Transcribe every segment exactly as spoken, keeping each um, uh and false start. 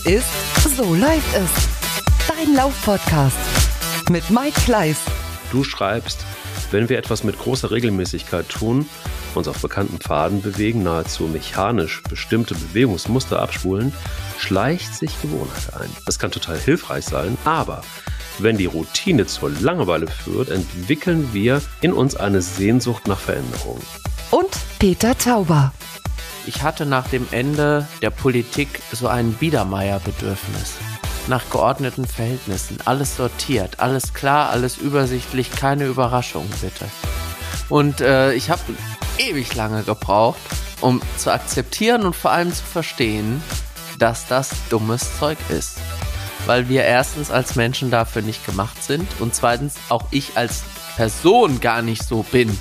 ist So läuft es. Dein Laufpodcast mit Mike Kleiss. Du schreibst, wenn wir etwas mit großer Regelmäßigkeit tun, uns auf bekannten Pfaden bewegen, nahezu mechanisch bestimmte Bewegungsmuster abspulen, schleicht sich Gewohnheit ein. Das kann total hilfreich sein, aber wenn die Routine zur Langeweile führt, entwickeln wir in uns eine Sehnsucht nach Veränderung. Und Peter Tauber. Ich hatte nach dem Ende der Politik so ein Biedermeier-Bedürfnis. Nach geordneten Verhältnissen, alles sortiert, alles klar, alles übersichtlich, keine Überraschungen bitte. Und äh, ich habe ewig lange gebraucht, um zu akzeptieren und vor allem zu verstehen, dass das dummes Zeug ist. Weil wir erstens als Menschen dafür nicht gemacht sind und zweitens auch ich als Person gar nicht so bin.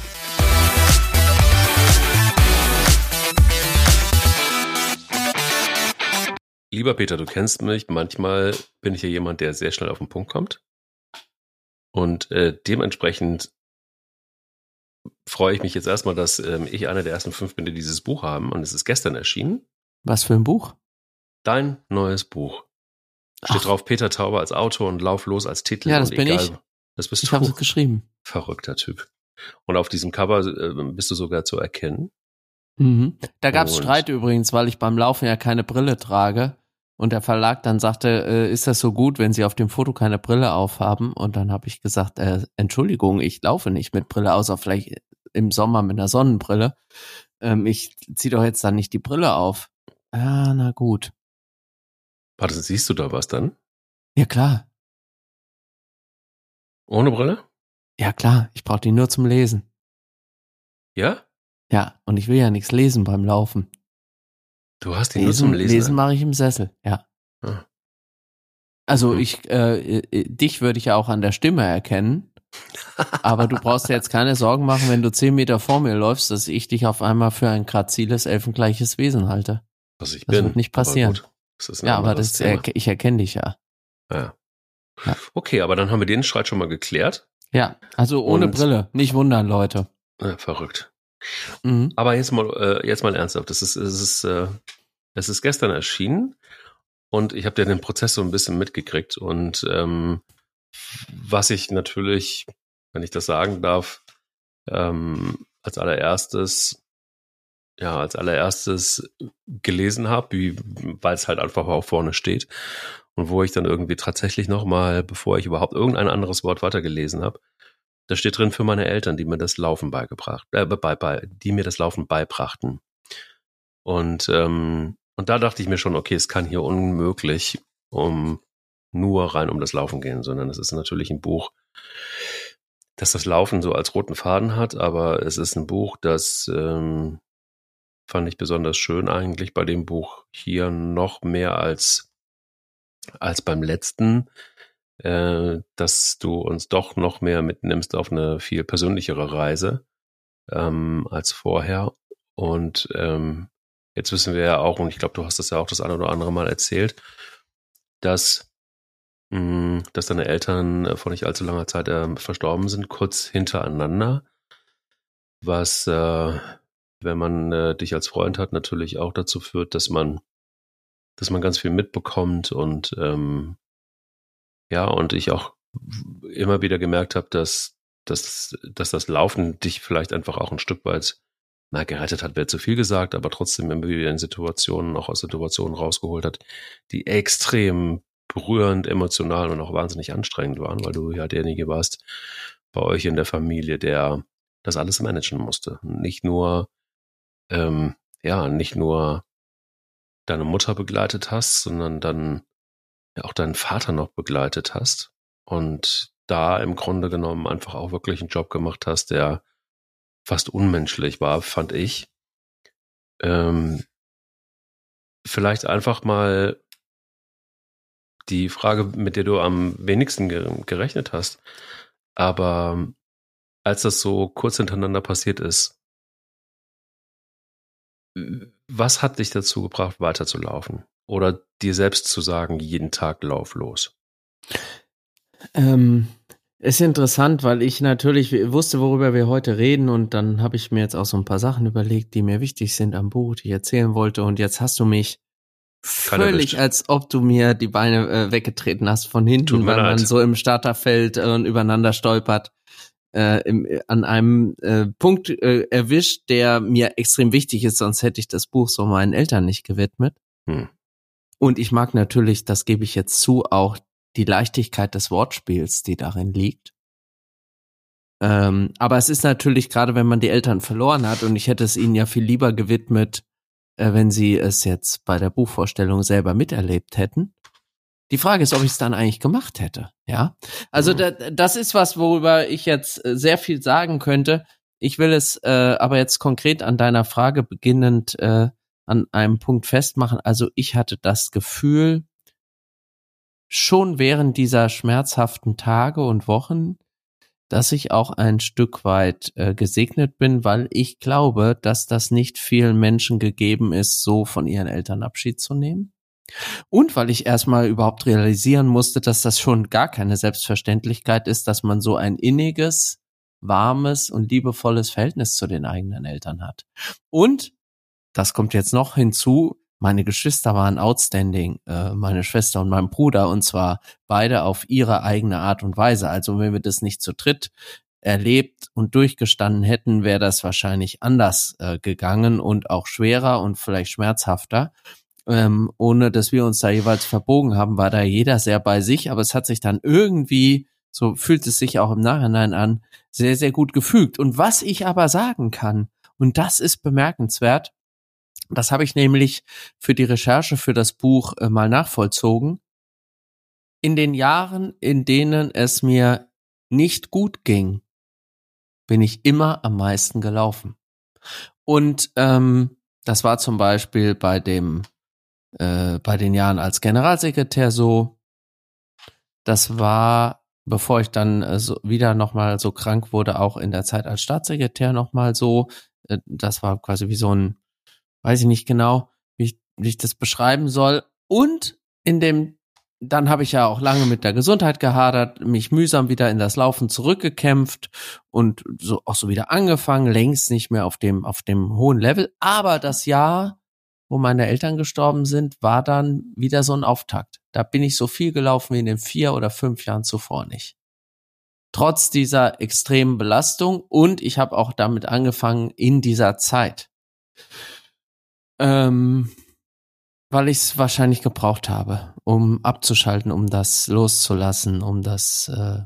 Lieber Peter, du kennst mich, manchmal bin ich ja jemand, der sehr schnell auf den Punkt kommt und äh, dementsprechend freue ich mich jetzt erstmal, dass ähm, ich einer der ersten fünf bin, die dieses Buch haben und es ist gestern erschienen. Was für ein Buch? Dein neues Buch. Steht Ach. drauf Peter Tauber als Autor und Lauf los als Titel. Ja, das und bin egal, ich. Das bist Ich du. habe es geschrieben. Verrückter Typ. Und auf diesem Cover äh, bist du sogar zu erkennen. Mhm. Da gab es Und- Streit übrigens, weil ich beim Laufen ja keine Brille trage. Und der Verlag dann sagte, äh, ist das so gut, wenn Sie auf dem Foto keine Brille aufhaben? Und dann habe ich gesagt, äh, Entschuldigung, ich laufe nicht mit Brille, außer vielleicht im Sommer mit einer Sonnenbrille. Ähm, ich ziehe doch jetzt dann nicht die Brille auf. Ah, na gut. Warte, siehst du da was dann? Ja klar, Ohne Brille? ja klar, ich brauche die nur zum Lesen. Ja? Ja, und ich will ja nichts lesen beim Laufen. Du hast die nur zum Lesen, Lesen. lesen mache ich im Sessel, ja. Ah. Also Hm. ich, äh, äh, dich würde ich ja auch an der Stimme erkennen, aber du brauchst dir jetzt keine Sorgen machen, wenn du zehn Meter vor mir läufst, dass ich dich auf einmal für ein graziles, elfengleiches Wesen halte. Was ich Das bin. wird nicht passieren. Aber gut, das ist ein Ja, aber anderes das, Thema. erke- ich erkenne dich ja. Ja. Ja. Okay, aber dann haben wir den Streit schon mal geklärt. Ja, also ohne Und- Brille, nicht wundern, Leute. Ja, verrückt. Mhm. Aber jetzt mal, äh, jetzt mal ernsthaft. Das ist, es ist, äh, es ist gestern erschienen und ich habe ja den Prozess so ein bisschen mitgekriegt. Und ähm, was ich natürlich, wenn ich das sagen darf, ähm, als allererstes, ja, als allererstes gelesen habe, weil es halt einfach auch vorne steht und wo ich dann irgendwie tatsächlich nochmal, bevor ich überhaupt irgendein anderes Wort weitergelesen habe, da steht drin für meine Eltern, die mir das Laufen beigebracht, äh, bei, bei, die mir das Laufen beibrachten. Und ähm, und da dachte ich mir schon, okay, es kann hier unmöglich um nur rein um das Laufen gehen, sondern es ist natürlich ein Buch, das das Laufen so als roten Faden hat, aber es ist ein Buch, das ähm, fand ich besonders schön eigentlich bei dem Buch hier noch mehr als als beim letzten, äh, dass du uns doch noch mehr mitnimmst auf eine viel persönlichere Reise ähm, als vorher. Und ähm, jetzt wissen wir ja auch, und ich glaube, du hast das ja auch das eine oder andere Mal erzählt, dass, mh, dass deine Eltern äh, vor nicht allzu langer Zeit äh, verstorben sind, kurz hintereinander, was, äh, wenn man äh, dich als Freund hat, natürlich auch dazu führt, dass man, dass man ganz viel mitbekommt und ähm, ja, und ich auch immer wieder gemerkt habe, dass, dass, dass das Laufen dich vielleicht einfach auch ein Stück weit, na, gerettet hat, wäre zu viel gesagt, aber trotzdem immer wieder in Situationen, auch aus Situationen rausgeholt hat, die extrem berührend, emotional und auch wahnsinnig anstrengend waren, weil du ja derjenige warst bei euch in der Familie, der das alles managen musste. Nicht nur, ähm, ja, nicht nur deine Mutter begleitet hast, sondern dann ja auch deinen Vater noch begleitet hast und da im Grunde genommen einfach auch wirklich einen Job gemacht hast, der fast unmenschlich war, fand ich. Ähm, vielleicht einfach mal die Frage, mit der du am wenigsten ge- gerechnet hast, aber als das so kurz hintereinander passiert ist, was hat dich dazu gebracht, weiterzulaufen? Oder dir selbst zu sagen, jeden Tag lauf los? Ähm, ist interessant, weil ich natürlich wusste, worüber wir heute reden und dann habe ich mir jetzt auch so ein paar Sachen überlegt, die mir wichtig sind am Buch, die ich erzählen wollte und jetzt hast du mich völlig, erwischt. Als ob du mir die Beine äh, weggetreten hast von hinten, weil leid. man so im Starterfeld äh, übereinander stolpert. Äh, im, an einem äh, Punkt äh, erwischt, der mir extrem wichtig ist, sonst hätte ich das Buch so meinen Eltern nicht gewidmet. Hm. Und ich mag natürlich, das gebe ich jetzt zu, auch die Leichtigkeit des Wortspiels, die darin liegt. Ähm, aber es ist natürlich, gerade wenn man die Eltern verloren hat, und ich hätte es ihnen ja viel lieber gewidmet, äh, wenn sie es jetzt bei der Buchvorstellung selber miterlebt hätten. Die Frage ist, ob ich es dann eigentlich gemacht hätte, ja. Also mhm. da, das ist was, worüber ich jetzt sehr viel sagen könnte. Ich will es äh, aber jetzt konkret an deiner Frage beginnend äh, an einem Punkt festmachen. Also ich hatte das Gefühl, schon während dieser schmerzhaften Tage und Wochen, dass ich auch ein Stück weit äh, gesegnet bin, weil ich glaube, dass das nicht vielen Menschen gegeben ist, so von ihren Eltern Abschied zu nehmen. Und weil ich erstmal überhaupt realisieren musste, dass das schon gar keine Selbstverständlichkeit ist, dass man so ein inniges, warmes und liebevolles Verhältnis zu den eigenen Eltern hat. Und, das kommt jetzt noch hinzu, meine Geschwister waren outstanding, äh, meine Schwester und mein Bruder, und zwar beide auf ihre eigene Art und Weise. Also wenn wir das nicht zu dritt erlebt und durchgestanden hätten, wäre das wahrscheinlich anders äh, gegangen und auch schwerer und vielleicht schmerzhafter. Ähm, ohne dass wir uns da jeweils verbogen haben, war da jeder sehr bei sich, aber es hat sich dann irgendwie, so fühlt es sich auch im Nachhinein an, sehr, sehr gut gefügt. Und was ich aber sagen kann, und das ist bemerkenswert, das habe ich nämlich für die Recherche für das Buch äh, mal nachvollzogen, in den Jahren, in denen es mir nicht gut ging, bin ich immer am meisten gelaufen. Und ähm, das war zum Beispiel bei dem Äh, bei den Jahren als Generalsekretär so. Das war, bevor ich dann äh, so wieder nochmal so krank wurde, auch in der Zeit als Staatssekretär nochmal so. Äh, das war quasi wie so ein, weiß ich nicht genau, wie ich, wie ich das beschreiben soll. Und in dem, dann habe ich ja auch lange mit der Gesundheit gehadert, mich mühsam wieder in das Laufen zurückgekämpft und so auch so wieder angefangen, längst nicht mehr auf dem, auf dem hohen Level. Aber das Jahr, wo meine Eltern gestorben sind, war dann wieder so ein Auftakt. Da bin ich so viel gelaufen wie in den vier oder fünf Jahren zuvor nicht. Trotz dieser extremen Belastung, und ich habe auch damit angefangen in dieser Zeit. Ähm, weil ich es wahrscheinlich gebraucht habe, um abzuschalten, um das loszulassen, um das äh,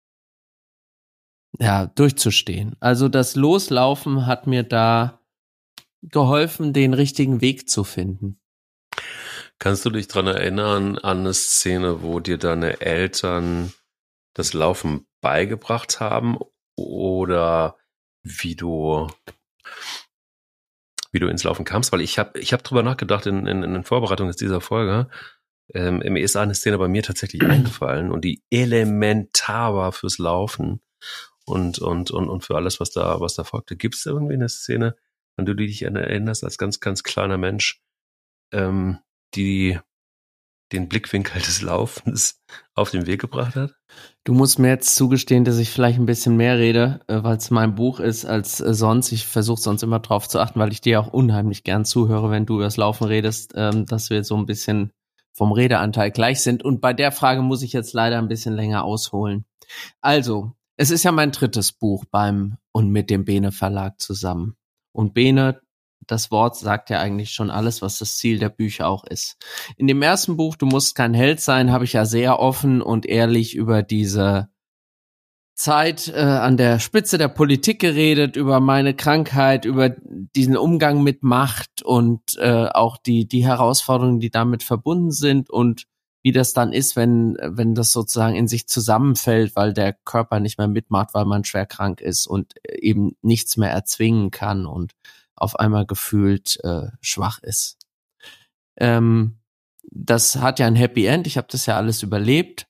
ja durchzustehen. Also das Loslaufen hat mir da geholfen, den richtigen Weg zu finden. Kannst du dich dran erinnern an eine Szene, wo dir deine Eltern das Laufen beigebracht haben oder wie du wie du ins Laufen kamst? Weil ich habe ich habe drüber nachgedacht in, in, in den Vorbereitungen dieser Folge. Ähm, mir ist eine Szene bei mir tatsächlich eingefallen und die elementar war fürs Laufen und und und und für alles, was da was da folgte. Gibt es irgendwie eine Szene, an die du dich erinnerst, als ganz, ganz kleiner Mensch, ähm, die den Blickwinkel des Laufens auf den Weg gebracht hat? Du musst mir jetzt zugestehen, dass ich vielleicht ein bisschen mehr rede, weil es mein Buch ist als äh, sonst. Ich versuche sonst immer drauf zu achten, weil ich dir auch unheimlich gern zuhöre, wenn du über das Laufen redest, ähm, dass wir so ein bisschen vom Redeanteil gleich sind. Und bei der Frage muss ich jetzt leider ein bisschen länger ausholen. Also, es ist ja mein drittes Buch beim und mit dem Bene Verlag zusammen. Und Bene, das Wort sagt ja eigentlich schon alles, was das Ziel der Bücher auch ist. In dem ersten Buch, Du musst kein Held sein, habe ich ja sehr offen und ehrlich über diese Zeit äh, an der Spitze der Politik geredet, über meine Krankheit, über diesen Umgang mit Macht und äh, auch die die Herausforderungen, die damit verbunden sind und wie das dann ist, wenn wenn das sozusagen in sich zusammenfällt, weil der Körper nicht mehr mitmacht, weil man schwer krank ist und eben nichts mehr erzwingen kann und auf einmal gefühlt äh, schwach ist. Ähm, das hat ja ein Happy End, ich habe das ja alles überlebt,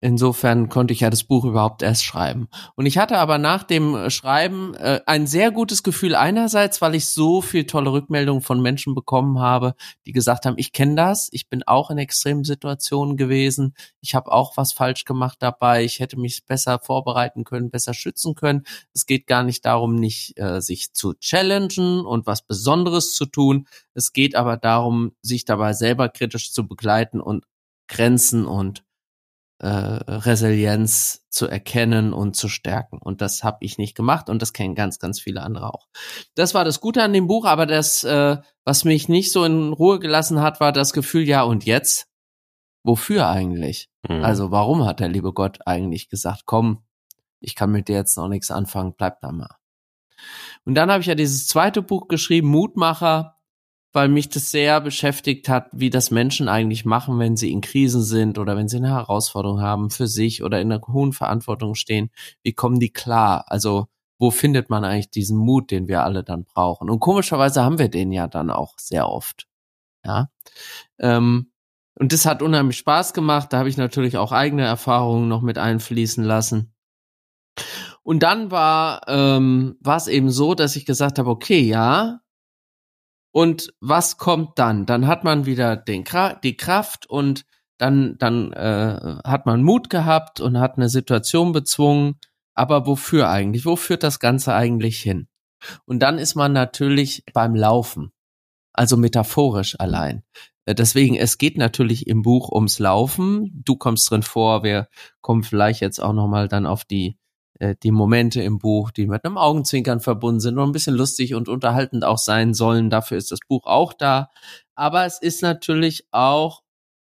Insofern konnte ich ja das Buch überhaupt erst schreiben. Und ich hatte aber nach dem Schreiben äh, ein sehr gutes Gefühl einerseits, weil ich so viel tolle Rückmeldungen von Menschen bekommen habe, die gesagt haben, ich kenne das, ich bin auch in extremen Situationen gewesen, ich habe auch was falsch gemacht dabei, ich hätte mich besser vorbereiten können, besser schützen können. Es geht gar nicht darum, nicht äh, sich zu challengen und was Besonderes zu tun. Es geht aber darum, sich dabei selber kritisch zu begleiten und Grenzen und Äh, Resilienz zu erkennen und zu stärken. Und das habe ich nicht gemacht und das kennen ganz, ganz viele andere auch. Das war das Gute an dem Buch, aber das, äh, was mich nicht so in Ruhe gelassen hat, war das Gefühl, ja und jetzt? Wofür eigentlich? Mhm. Also warum hat der liebe Gott eigentlich gesagt, komm, ich kann mit dir jetzt noch nichts anfangen, bleib da mal. Und dann habe ich ja dieses zweite Buch geschrieben, Mutmacher, weil mich das sehr beschäftigt hat, wie das Menschen eigentlich machen, wenn sie in Krisen sind oder wenn sie eine Herausforderung haben für sich oder in einer hohen Verantwortung stehen. Wie kommen die klar? Also wo findet man eigentlich diesen Mut, den wir alle dann brauchen? Und komischerweise haben wir den ja dann auch sehr oft. Ja. Ähm, und das hat unheimlich Spaß gemacht. Da habe ich natürlich auch eigene Erfahrungen noch mit einfließen lassen. Und dann war ähm, war es eben so, dass ich gesagt habe, okay, ja, und was kommt dann? Dann hat man wieder den die Kraft und dann dann äh, hat man Mut gehabt und hat eine Situation bezwungen. Aber wofür eigentlich? Wo führt das Ganze eigentlich hin? Und dann ist man natürlich beim Laufen, also metaphorisch allein. Deswegen, es geht natürlich im Buch ums Laufen. Du kommst drin vor, wir kommen vielleicht jetzt auch nochmal dann auf die die Momente im Buch, die mit einem Augenzwinkern verbunden sind und ein bisschen lustig und unterhaltend auch sein sollen. Dafür ist das Buch auch da. Aber es ist natürlich auch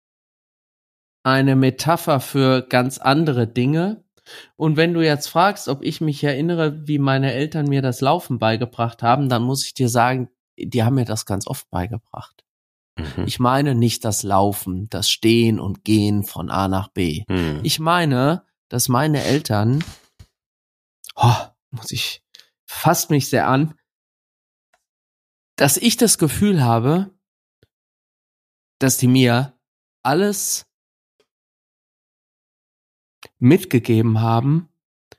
eine Metapher für ganz andere Dinge. Und wenn du jetzt fragst, ob ich mich erinnere, wie meine Eltern mir das Laufen beigebracht haben, dann muss ich dir sagen, die haben mir das ganz oft beigebracht. Mhm. Ich meine nicht das Laufen, das Stehen und Gehen von A nach B. Mhm. Ich meine, dass meine Eltern Oh, muss ich, fasst mich sehr an, dass ich das Gefühl habe, dass die mir alles mitgegeben haben,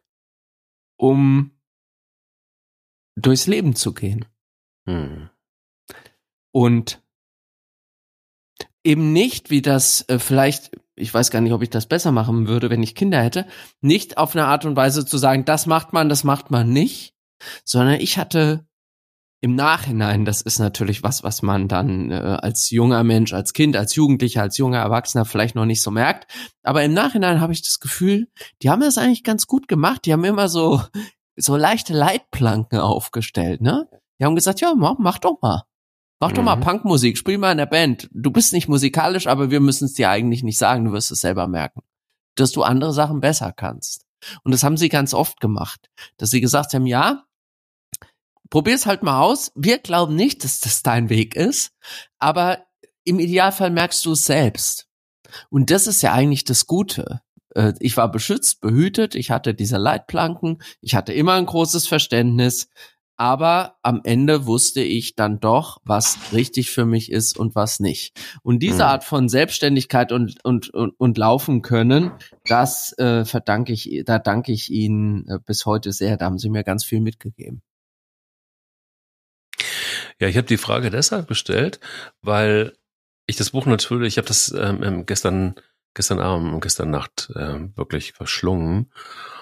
um durchs Leben zu gehen. Hm. Und eben nicht, wie das äh, vielleicht, ich weiß gar nicht, ob ich das besser machen würde, wenn ich Kinder hätte, nicht auf eine Art und Weise zu sagen, das macht man, das macht man nicht, sondern ich hatte im Nachhinein, das ist natürlich was, was man dann äh, als junger Mensch, als Kind, als Jugendlicher, als junger Erwachsener vielleicht noch nicht so merkt, aber im Nachhinein habe ich das Gefühl, die haben das eigentlich ganz gut gemacht, die haben immer so so leichte Leitplanken aufgestellt, ne? Die haben gesagt, ja, mach, mach doch mal. Mach doch mal mhm. Punkmusik, spiel mal in der Band. Du bist nicht musikalisch, aber wir müssen es dir eigentlich nicht sagen, du wirst es selber merken, dass du andere Sachen besser kannst. Und das haben sie ganz oft gemacht, dass sie gesagt haben, ja, probier's halt mal aus. Wir glauben nicht, dass das dein Weg ist, aber im Idealfall merkst du es selbst. Und das ist ja eigentlich das Gute. Ich war beschützt, behütet, ich hatte diese Leitplanken, ich hatte immer ein großes Verständnis, aber am Ende wusste ich dann doch, was richtig für mich ist und was nicht. Und diese Art von Selbstständigkeit und und und, und Laufen können, das äh, verdanke ich, da danke ich Ihnen äh, bis heute sehr. Da haben Sie mir ganz viel mitgegeben. Ja, ich habe die Frage deshalb gestellt, weil ich das Buch natürlich, ich habe das ähm, gestern gestern Abend und gestern Nacht ähm, wirklich verschlungen.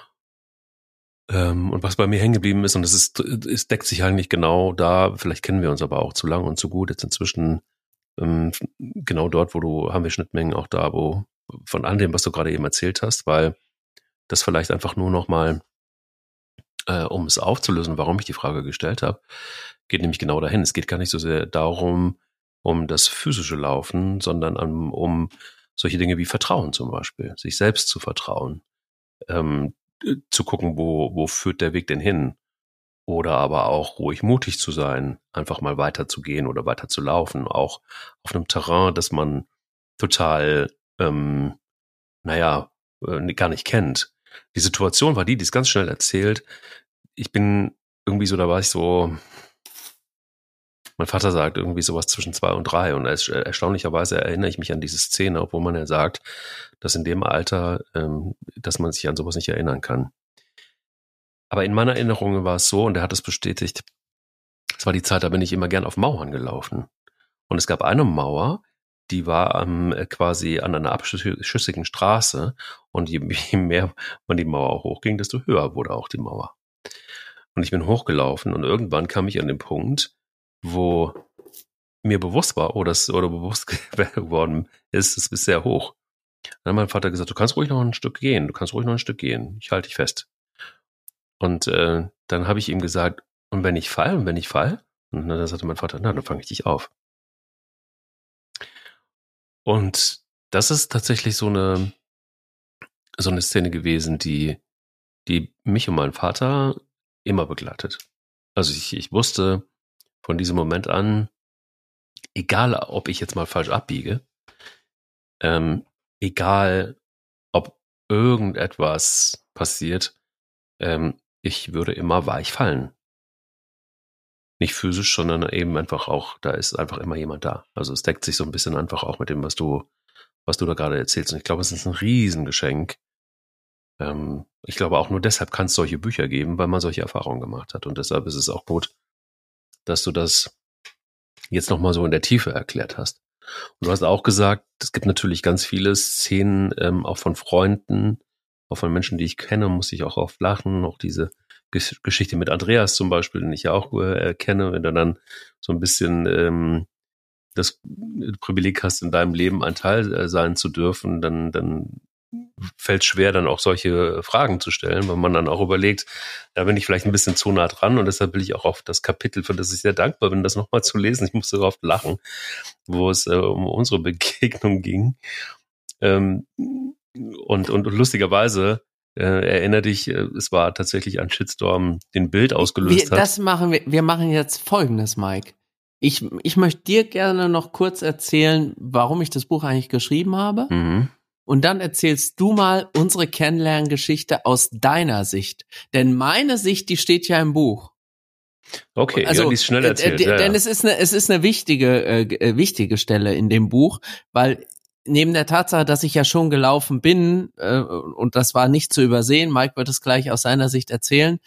Ähm, und was bei mir hängen geblieben ist, und es ist, es deckt sich eigentlich genau da, vielleicht kennen wir uns aber auch zu lang und zu gut, jetzt inzwischen ähm, genau dort, wo du, haben wir Schnittmengen auch da, wo von all dem, was du gerade eben erzählt hast, weil das vielleicht einfach nur noch mal, äh, um es aufzulösen, warum ich die Frage gestellt habe, geht nämlich genau dahin. Es geht gar nicht so sehr darum, um das physische Laufen, sondern um, um solche Dinge wie Vertrauen zum Beispiel, sich selbst zu vertrauen, ähm, zu gucken, wo, wo führt der Weg denn hin? Oder aber auch ruhig mutig zu sein, einfach mal weiter zu gehen oder weiter zu laufen, auch auf einem Terrain, das man total, ähm, naja, äh, gar nicht kennt. Die Situation war die, die ist ganz schnell erzählt. Ich bin irgendwie so, da war ich so Mein Vater sagt irgendwie sowas zwischen zwei und drei und erst- erstaunlicherweise erinnere ich mich an diese Szene, obwohl man ja sagt, dass in dem Alter, ähm, dass man sich an sowas nicht erinnern kann. Aber in meiner Erinnerung war es so, und er hat es bestätigt, es war die Zeit, da bin ich immer gern auf Mauern gelaufen. Und es gab eine Mauer, die war ähm, quasi an einer abschüssigen Straße und je, je mehr man die Mauer hochging, desto höher wurde auch die Mauer. Und ich bin hochgelaufen und irgendwann kam ich an den Punkt, wo mir bewusst war, oder, das, oder bewusst geworden ist, es ist sehr hoch. Dann hat mein Vater gesagt, du kannst ruhig noch ein Stück gehen, du kannst ruhig noch ein Stück gehen, ich halte dich fest. Und äh, dann habe ich ihm gesagt, und wenn ich fall, und wenn ich fall? Und dann sagte mein Vater, na, dann fange ich dich auf. Und das ist tatsächlich so eine, so eine Szene gewesen, die, die mich und meinen Vater immer begleitet. Also ich, ich wusste von diesem Moment an, egal ob ich jetzt mal falsch abbiege, ähm, egal ob irgendetwas passiert, ähm, ich würde immer weich fallen. Nicht physisch, sondern eben einfach auch, da ist einfach immer jemand da. Also es deckt sich so ein bisschen einfach auch mit dem, was du, was du da gerade erzählst. Und ich glaube, es ist ein Riesengeschenk. Ähm, ich glaube, auch nur deshalb kann es solche Bücher geben, weil man solche Erfahrungen gemacht hat. Und deshalb ist es auch gut, dass du das jetzt nochmal so in der Tiefe erklärt hast. Und du hast auch gesagt, es gibt natürlich ganz viele Szenen, ähm, auch von Freunden, auch von Menschen, die ich kenne, muss ich auch oft lachen. Auch diese Gesch- Geschichte mit Andreas zum Beispiel, den ich ja auch äh, kenne, wenn du dann so ein bisschen ähm, das Privileg hast, in deinem Leben ein Teil äh, sein zu dürfen, dann, dann fällt schwer, dann auch solche Fragen zu stellen, weil man dann auch überlegt, da bin ich vielleicht ein bisschen zu nah dran und deshalb will ich auch auf das Kapitel, für das ich sehr dankbar bin, das nochmal zu lesen. Ich musste oft lachen, wo es äh, um unsere Begegnung ging. Ähm, und, und, und lustigerweise äh, erinnere dich, äh, es war tatsächlich ein Shitstorm, den Bild ausgelöst wir, hat. Das machen wir, wir machen jetzt Folgendes, Mike. Ich, ich möchte dir gerne noch kurz erzählen, warum ich das Buch eigentlich geschrieben habe. Mhm. Und dann erzählst du mal unsere Kennenlerngeschichte aus deiner Sicht. Denn meine Sicht, die steht ja im Buch. Okay, also, ja, die ist schnell erzählt. Äh, d- ja, denn ja. es ist eine, es ist eine wichtige, äh, wichtige Stelle in dem Buch, weil neben der Tatsache, dass ich ja schon gelaufen bin, äh, und das war nicht zu übersehen, Mike wird es gleich aus seiner Sicht erzählen,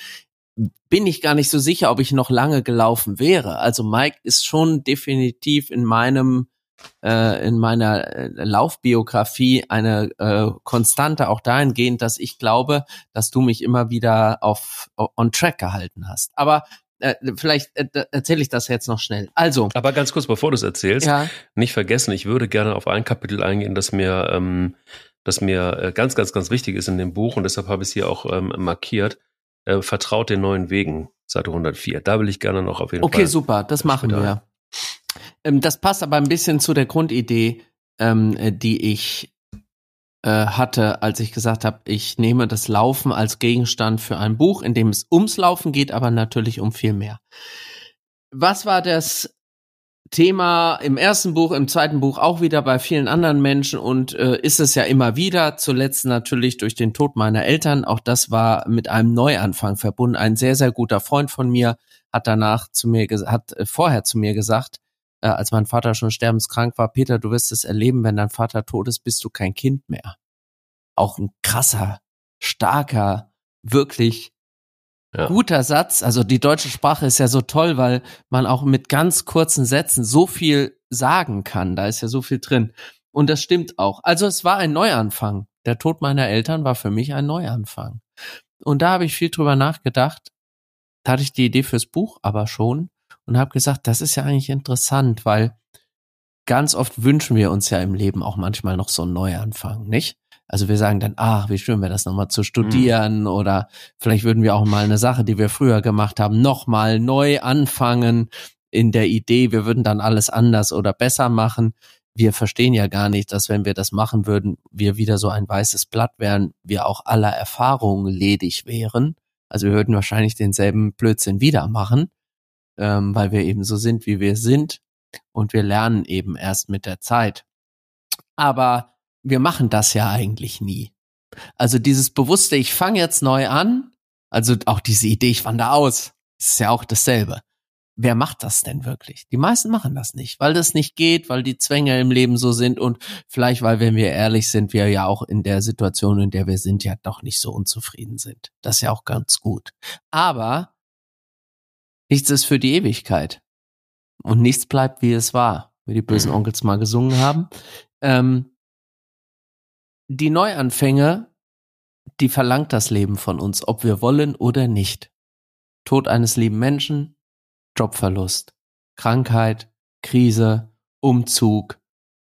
bin ich gar nicht so sicher, ob ich noch lange gelaufen wäre. Also Mike ist schon definitiv in meinem äh, in meiner äh, Laufbiografie eine äh, Konstante auch dahingehend, dass ich glaube, dass du mich immer wieder auf on track gehalten hast. Aber äh, vielleicht äh, erzähle ich das jetzt noch schnell. Also, Aber ganz kurz, bevor du es erzählst, ja, nicht vergessen, ich würde gerne auf ein Kapitel eingehen, das mir, ähm, das mir äh, ganz, ganz, ganz wichtig ist in dem Buch und deshalb habe ich es hier auch ähm, markiert. Äh, Vertraut den neuen Wegen, Seite hundertvier. Da will ich gerne noch auf jeden okay, Fall. Okay, super, das machen später. wir. Ähm, das passt aber ein bisschen zu der Grundidee, ähm, die ich äh, hatte, als ich gesagt habe, ich nehme das Laufen als Gegenstand für ein Buch, in dem es ums Laufen geht, aber natürlich um viel mehr. Was war das Thema im ersten Buch, im zweiten Buch auch wieder bei vielen anderen Menschen und äh, ist es ja immer wieder, zuletzt natürlich durch den Tod meiner Eltern, auch das war mit einem Neuanfang verbunden. Ein sehr, sehr guter Freund von mir hat danach zu mir, hat äh, vorher zu mir gesagt, äh, als mein Vater schon sterbenskrank war, Peter, du wirst es erleben, wenn dein Vater tot ist, bist du kein Kind mehr. Auch ein krasser, starker, wirklich Ja. guter Satz. Also die deutsche Sprache ist ja so toll, weil man auch mit ganz kurzen Sätzen so viel sagen kann. Da ist ja so viel drin. Und das stimmt auch. Also es war ein Neuanfang. Der Tod meiner Eltern war für mich ein Neuanfang. Und da habe ich viel drüber nachgedacht. Da hatte ich die Idee fürs Buch aber schon und habe gesagt, das ist ja eigentlich interessant, weil ganz oft wünschen wir uns ja im Leben auch manchmal noch so einen Neuanfang, nicht? Also wir sagen dann, ach, wie schön wäre das nochmal zu studieren mhm. oder vielleicht würden wir auch mal eine Sache, die wir früher gemacht haben, nochmal neu anfangen in der Idee, wir würden dann alles anders oder besser machen. Wir verstehen ja gar nicht, dass wenn wir das machen würden, wir wieder so ein weißes Blatt wären, wir auch aller Erfahrungen ledig wären. Also wir würden wahrscheinlich denselben Blödsinn wieder machen, ähm, weil wir eben so sind, wie wir sind und wir lernen eben erst mit der Zeit. Aber wir machen das ja eigentlich nie. Also dieses bewusste, ich fange jetzt neu an, also auch diese Idee, ich wandere aus, ist ja auch dasselbe. wer macht das denn wirklich? Die meisten machen das nicht, weil das nicht geht, weil die Zwänge im Leben so sind und vielleicht, weil, wenn wir ehrlich sind, wir ja auch in der Situation, in der wir sind, ja doch nicht so unzufrieden sind. Das ist ja auch ganz gut. Aber nichts ist für die Ewigkeit und nichts bleibt, wie es war, wie die bösen Onkels mal gesungen haben. Ähm, die Neuanfänge, die verlangt das Leben von uns, ob wir wollen oder nicht. Tod eines lieben Menschen, Jobverlust, Krankheit, Krise, Umzug,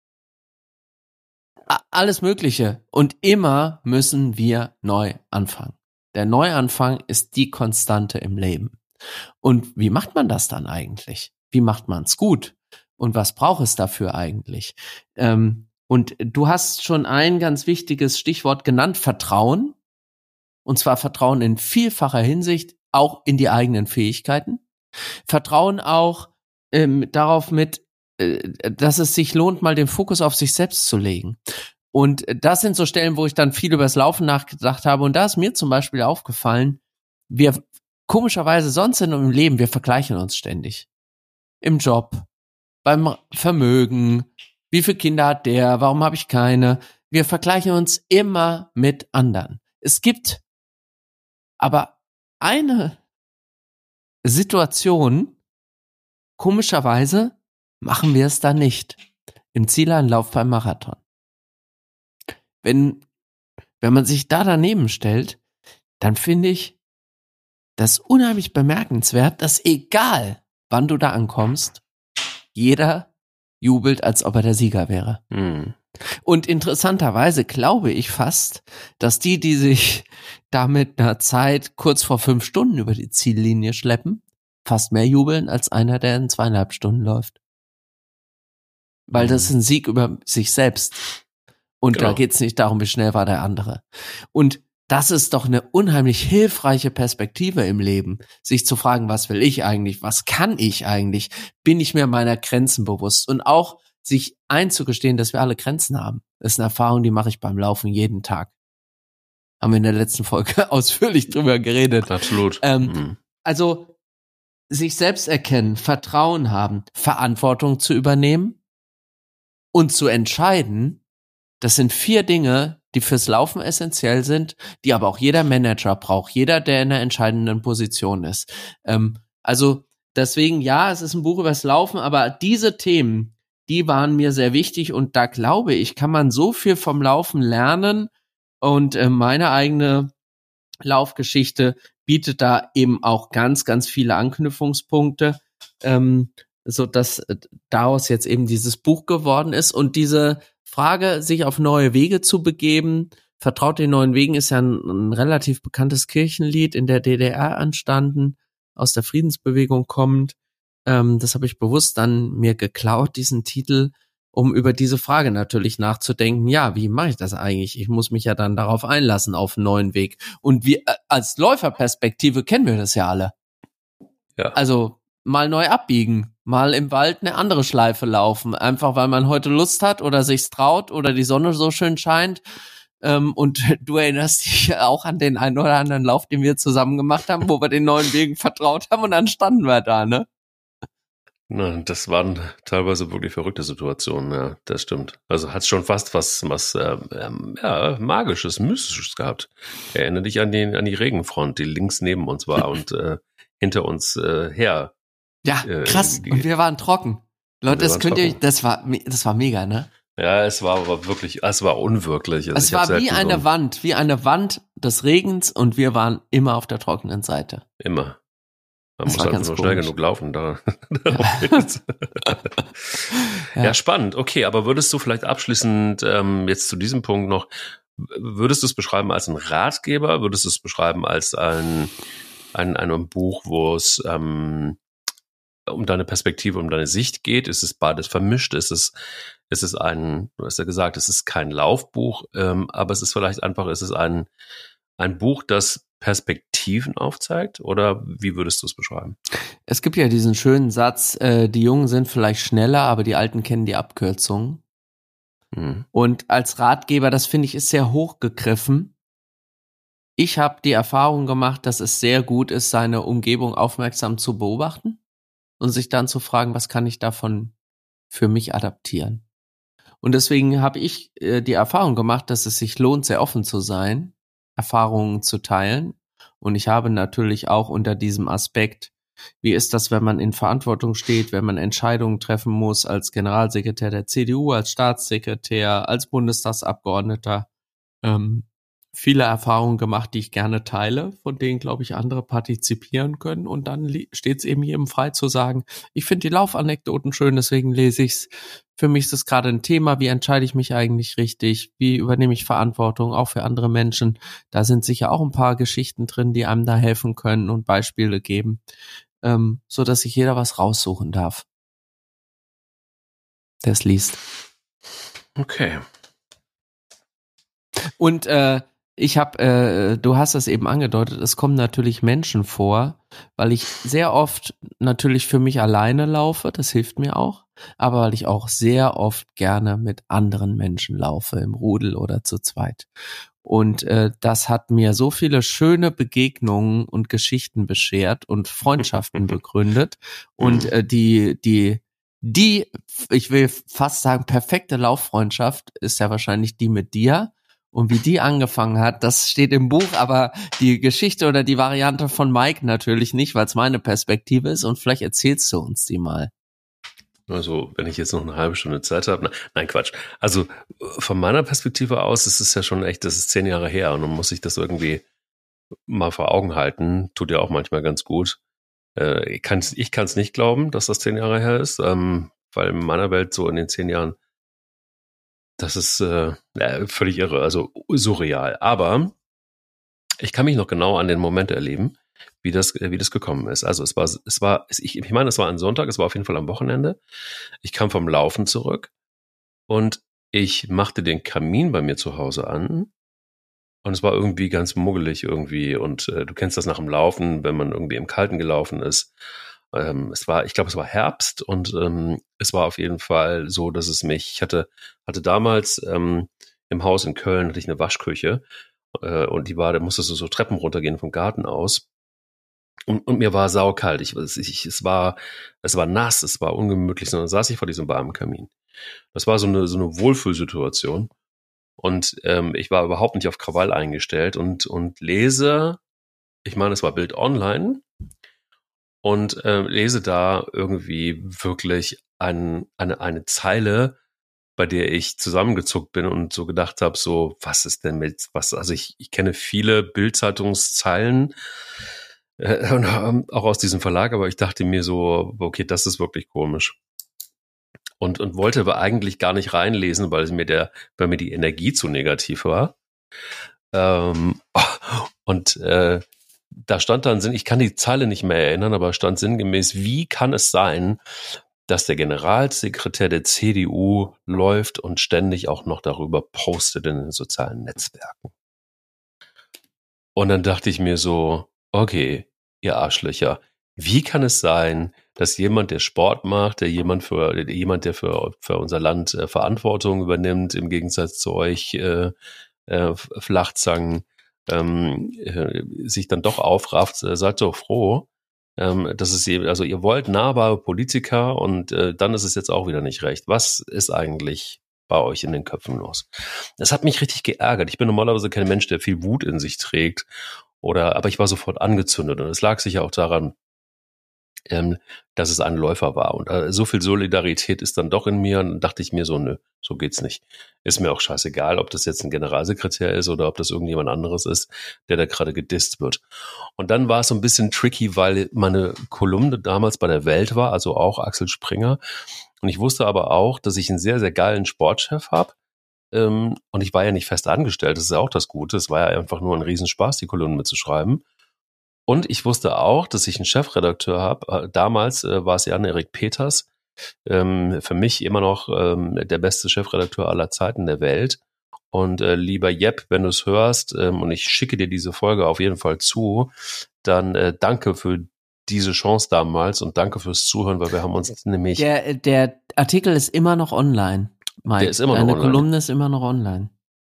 a- alles Mögliche. Und immer müssen wir neu anfangen. Der Neuanfang ist die Konstante im Leben. Und wie macht man das dann eigentlich? Wie macht man es gut? Und was braucht es dafür eigentlich? Ähm, und du hast schon ein ganz wichtiges Stichwort genannt, Vertrauen. Und zwar Vertrauen in vielfacher Hinsicht, auch in die eigenen Fähigkeiten. Vertrauen auch ähm, darauf mit, äh, dass es sich lohnt, mal den Fokus auf sich selbst zu legen. Und das sind so Stellen, wo ich dann viel über das Laufen nachgedacht habe. Und da ist mir zum Beispiel aufgefallen, wir komischerweise sonst in unserem Leben, wir vergleichen uns ständig. Im Job, beim Vermögen, wie viele Kinder hat der, warum habe ich keine? Wir vergleichen uns immer mit anderen. Es gibt aber eine Situation, komischerweise machen wir es da nicht. Im Zieleinlauf beim Marathon. Wenn, wenn man sich da daneben stellt, dann finde ich das unheimlich bemerkenswert, dass egal, wann du da ankommst, jeder jubelt, als ob er der Sieger wäre. Mhm. Und interessanterweise glaube ich fast, dass die, die sich da mit einer Zeit kurz vor fünf Stunden über die Ziellinie schleppen, fast mehr jubeln als einer, der in zweieinhalb Stunden läuft. Weil das ist ein Sieg über sich selbst. Und genau. Da geht's nicht darum, wie schnell war der andere. Und das ist doch eine unheimlich hilfreiche Perspektive im Leben, sich zu fragen, was will ich eigentlich, was kann ich eigentlich, bin ich mir meiner Grenzen bewusst und auch sich einzugestehen, dass wir alle Grenzen haben. Das ist eine Erfahrung, die mache ich beim Laufen jeden Tag. Haben wir in der letzten Folge ausführlich drüber geredet. Absolut. Ähm, mhm. Also sich selbst erkennen, Vertrauen haben, Verantwortung zu übernehmen und zu entscheiden, das sind vier Dinge, die fürs Laufen essentiell sind, die aber auch jeder Manager braucht, jeder, der in einer entscheidenden Position ist. Ähm, also deswegen, ja, es ist ein Buch übers Laufen, aber diese Themen, die waren mir sehr wichtig und da glaube ich, kann man so viel vom Laufen lernen und äh, meine eigene Laufgeschichte bietet da eben auch ganz, ganz viele Anknüpfungspunkte, ähm, so dass daraus jetzt eben dieses Buch geworden ist und diese Frage, sich auf neue Wege zu begeben. Vertraut den neuen Wegen ist ja ein, ein relativ bekanntes Kirchenlied in der D D R entstanden, aus der Friedensbewegung kommend. Ähm, das habe ich bewusst dann mir geklaut, diesen Titel, um über diese Frage natürlich nachzudenken. Ja, wie mache ich das eigentlich? Ich muss mich ja dann darauf einlassen, auf einen neuen Weg. Und wir als Läuferperspektive kennen wir das ja alle. Ja. Also mal neu abbiegen, mal im Wald eine andere Schleife laufen, einfach weil man heute Lust hat oder sich's traut oder die Sonne so schön scheint. Ähm, und du erinnerst dich auch an den einen oder anderen Lauf, den wir zusammen gemacht haben, wo wir den neuen Wegen vertraut haben und dann standen wir da, ne? Na, das waren teilweise wirklich verrückte Situationen, ja, das stimmt. Also hat's schon fast was, was äh, ähm, ja, Magisches, Mystisches gehabt. Erinnere dich an die, an die Regenfront, die links neben uns war und äh, hinter uns äh, her. Ja, krass. Äh, und wir waren trocken. Leute, das könnt ihr euch, das war, das war mega, ne? Ja, es war aber wirklich, es war unwirklich. Also es war wie eine so Wand, wie eine Wand des Regens und wir waren immer auf der trockenen Seite. Immer. Man das muss einfach nur schnell genug laufen. Da. Ja. ja. ja, spannend. Okay, aber würdest du vielleicht abschließend ähm, jetzt zu diesem Punkt noch, würdest du es beschreiben als ein Ratgeber? Würdest du es beschreiben als ein, ein, ein Buch, wo es ähm, um deine Perspektive, um deine Sicht geht? Ist es beides vermischt? Ist es, ist es ein, du hast ja gesagt, es ist kein Laufbuch, ähm, aber es ist vielleicht einfach, ist es ein, ein Buch, das Perspektiven aufzeigt? Oder wie würdest du es beschreiben? Es gibt ja diesen schönen Satz, äh, die Jungen sind vielleicht schneller, aber die Alten kennen die Abkürzungen. Mhm. Und als Ratgeber, das finde ich, ist sehr hochgegriffen. Ich habe die Erfahrung gemacht, dass es sehr gut ist, seine Umgebung aufmerksam zu beobachten und sich dann zu fragen, was kann ich davon für mich adaptieren? Und deswegen habe ich äh, die Erfahrung gemacht, dass es sich lohnt, sehr offen zu sein, Erfahrungen zu teilen. Und ich habe natürlich auch unter diesem Aspekt, wie ist das, wenn man in Verantwortung steht, wenn man Entscheidungen treffen muss als Generalsekretär der C D U, als Staatssekretär, als Bundestagsabgeordneter, ähm, viele Erfahrungen gemacht, die ich gerne teile, von denen, glaube ich, andere partizipieren können. Und dann steht es eben jedem frei zu sagen, ich finde die Laufanekdoten schön, deswegen lese ich's. Für mich ist es gerade ein Thema, wie entscheide ich mich eigentlich richtig, wie übernehme ich Verantwortung, auch für andere Menschen. Da sind sicher auch ein paar Geschichten drin, die einem da helfen können und Beispiele geben, ähm, so dass sich jeder was raussuchen darf, der es liest. Okay. Und äh, ich habe, äh, du hast es eben angedeutet, es kommen natürlich Menschen vor, weil ich sehr oft natürlich für mich alleine laufe, das hilft mir auch, aber weil ich auch sehr oft gerne mit anderen Menschen laufe, im Rudel oder zu zweit. Und äh, das hat mir so viele schöne Begegnungen und Geschichten beschert und Freundschaften begründet. Und äh, die, die, die, ich will fast sagen, perfekte Lauffreundschaft ist ja wahrscheinlich die mit dir. Und wie die angefangen hat, das steht im Buch, aber die Geschichte oder die Variante von Mike natürlich nicht, weil es meine Perspektive ist. Und vielleicht erzählst du uns die mal. Also, wenn ich jetzt noch eine halbe Stunde Zeit habe. Nein, Quatsch. Also, von meiner Perspektive aus ist es ja schon echt, das ist zehn Jahre her. Und dann muss ich das irgendwie mal vor Augen halten. Tut ja auch manchmal ganz gut. Äh, ich kann es ich kann's nicht glauben, dass das zehn Jahre her ist, ähm, weil in meiner Welt so in den zehn Jahren das ist äh, völlig irre, also surreal. Aber ich kann mich noch genau an den Moment erleben, wie das, wie das gekommen ist. Also es war, es war, ich, ich meine, es war ein Sonntag, es war auf jeden Fall am Wochenende. Ich kam vom Laufen zurück und ich machte den Kamin bei mir zu Hause an. Und es war irgendwie ganz muggelig irgendwie. Und äh, du kennst das nach dem Laufen, wenn man irgendwie im Kalten gelaufen ist. Ähm, es war, ich glaube, es war Herbst und ähm, es war auf jeden Fall so, dass es mich, ich hatte, hatte damals ähm, im Haus in Köln hatte ich eine Waschküche äh, und die war, da musstest du so Treppen runtergehen vom Garten aus und, und mir war saukalt. Ich, ich, es war, es war nass, es war ungemütlich, sondern saß ich vor diesem warmen Kamin. Das war so eine, so eine Wohlfühlsituation und ähm, ich war überhaupt nicht auf Krawall eingestellt und, und lese, ich meine, es war Bild Online, und äh, lese da irgendwie wirklich ein, eine, eine Zeile, bei der ich zusammengezuckt bin und so gedacht habe, so, was ist denn mit, was, also ich, ich kenne viele Bild-Zeitungszeilen äh, und, ähm, auch aus diesem Verlag, aber ich dachte mir so, okay, das ist wirklich komisch. Und, und wollte aber eigentlich gar nicht reinlesen, weil es mir der, weil mir die Energie zu negativ war. Ähm, und äh, da stand dann Sinn, ich kann die Zeile nicht mehr erinnern, aber stand sinngemäß, wie kann es sein, dass der Generalsekretär der C D U läuft und ständig auch noch darüber postet in den sozialen Netzwerken. Und dann dachte ich mir so, okay, ihr Arschlöcher, wie kann es sein, dass jemand, der Sport macht, der jemand für jemand, der für, für unser Land äh, Verantwortung übernimmt, im Gegensatz zu euch äh, äh, Flachzangen, ähm, äh, sich dann doch aufrafft, äh, seid doch froh. Ähm, das ist eben, also ihr wollt nahbare Politiker und äh, dann ist es jetzt auch wieder nicht recht. Was ist eigentlich bei euch in den Köpfen los? Das hat mich richtig geärgert. Ich bin normalerweise kein Mensch, der viel Wut in sich trägt, oder, aber ich war sofort angezündet und es lag sicher auch daran, ähm, dass es ein Läufer war. Und äh, so viel Solidarität ist dann doch in mir. Und dann dachte ich mir so, nö, so geht's nicht. Ist mir auch scheißegal, ob das jetzt ein Generalsekretär ist oder ob das irgendjemand anderes ist, der da gerade gedisst wird. Und dann war es so ein bisschen tricky, weil meine Kolumne damals bei der Welt war, also auch Axel Springer. Und ich wusste aber auch, dass ich einen sehr, sehr geilen Sportchef habe. Ähm, und ich war ja nicht fest angestellt. Das ist ja auch das Gute. Es war ja einfach nur ein Riesenspaß, die Kolumne mitzuschreiben. Und ich wusste auch, dass ich einen Chefredakteur habe. Damals äh, war es Jan-Erik Peters. Ähm, für mich immer noch ähm, der beste Chefredakteur aller Zeiten der Welt. Und äh, lieber Jepp, wenn du es hörst, ähm, und ich schicke dir diese Folge auf jeden Fall zu, dann äh, danke für diese Chance damals und danke fürs Zuhören, weil wir haben uns nämlich... Der, der Artikel ist immer noch online, Mike. Der ist immer noch Deine online. Kolumne ist immer noch online.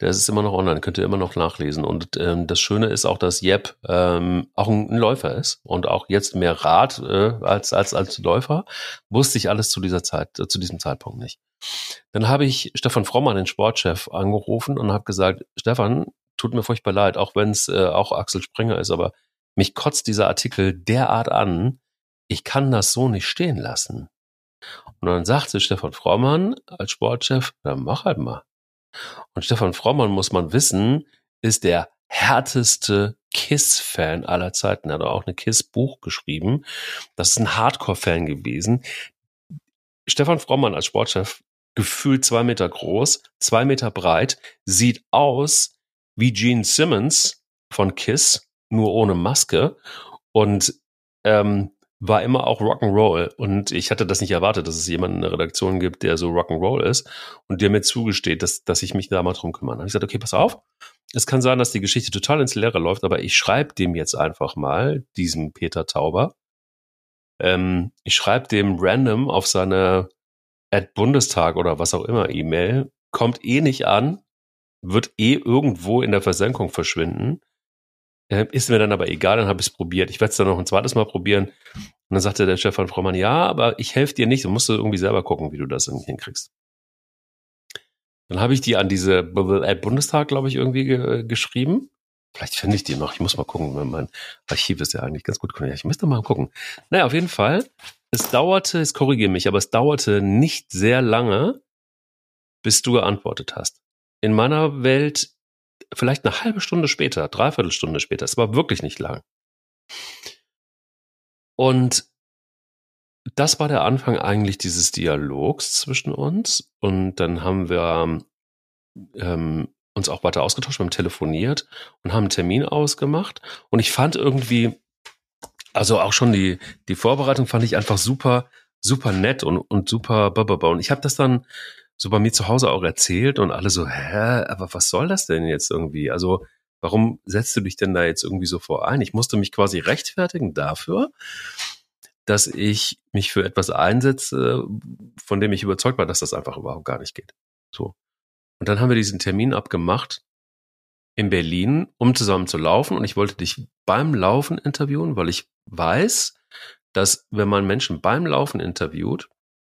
Der ist immer noch online, könnt ihr immer noch nachlesen. Und ähm, das Schöne ist auch, dass Jeb ähm, auch ein, ein Läufer ist und auch jetzt mehr Rad äh, als als als Läufer. Wusste ich alles zu dieser Zeit, äh, zu diesem Zeitpunkt nicht. Dann habe ich Stefan Frommann, den Sportchef, angerufen und habe gesagt, Stefan, tut mir furchtbar leid, auch wenn es äh, auch Axel Springer ist, aber mich kotzt dieser Artikel derart an, ich kann das so nicht stehen lassen. Und dann sagte Stefan Frommann als Sportchef, dann mach halt mal. Und Stefan Frommann, muss man wissen, ist der härteste KISS-Fan aller Zeiten. Er hat auch eine KISS-Buch geschrieben. Das ist ein Hardcore-Fan gewesen. Stefan Frommann als Sportchef, gefühlt zwei Meter groß, zwei Meter breit, sieht aus wie Gene Simmons von KISS, nur ohne Maske und ähm, war immer auch Rock'n'Roll. Und ich hatte das nicht erwartet, dass es jemanden in der Redaktion gibt, der so Rock'n'Roll ist und der mir zugesteht, dass, dass ich mich da mal drum kümmern. Und ich sagte, okay, pass auf. Es kann sein, dass die Geschichte total ins Leere läuft, aber ich schreibe dem jetzt einfach mal, diesem Peter Tauber. Ähm, ich schreibe dem random auf seine at Bundestag oder was auch immer E-Mail, kommt eh nicht an, wird eh irgendwo in der Versenkung verschwinden. Äh, ist mir dann aber egal, dann habe ich es probiert. Ich werde es dann noch ein zweites Mal probieren. Und dann sagte der Stefan Frommann, ja, aber ich helfe dir nicht. Du musst irgendwie selber gucken, wie du das irgendwie hinkriegst. Dann habe ich die an diese at Bundestag, glaube ich, irgendwie ge- geschrieben. Vielleicht finde ich die noch. Ich muss mal gucken. Mein Archiv ist ja eigentlich ganz gut. Ich müsste mal gucken. Naja, auf jeden Fall. Es dauerte, es korrigiere mich, aber es dauerte nicht sehr lange, bis du geantwortet hast. In meiner Welt vielleicht eine halbe Stunde später, dreiviertel Stunde später. Es war wirklich nicht lang. Und das war der Anfang eigentlich dieses Dialogs zwischen uns. Und dann haben wir ähm, uns auch weiter ausgetauscht, wir haben telefoniert und haben einen Termin ausgemacht. Und ich fand irgendwie, also auch schon die die Vorbereitung fand ich einfach super, super nett und, und super bababa. Und ich habe das dann so bei mir zu Hause auch erzählt und alle so, hä, aber was soll das denn jetzt irgendwie? Also warum setzt du dich denn da jetzt irgendwie so vor ein? Ich musste mich quasi rechtfertigen dafür, dass ich mich für etwas einsetze, von dem ich überzeugt war, dass das einfach überhaupt gar nicht geht. So. Und dann haben wir diesen Termin abgemacht in Berlin, um zusammen zu laufen. Und ich wollte dich beim Laufen interviewen, weil ich weiß, dass wenn man Menschen beim Laufen interviewt,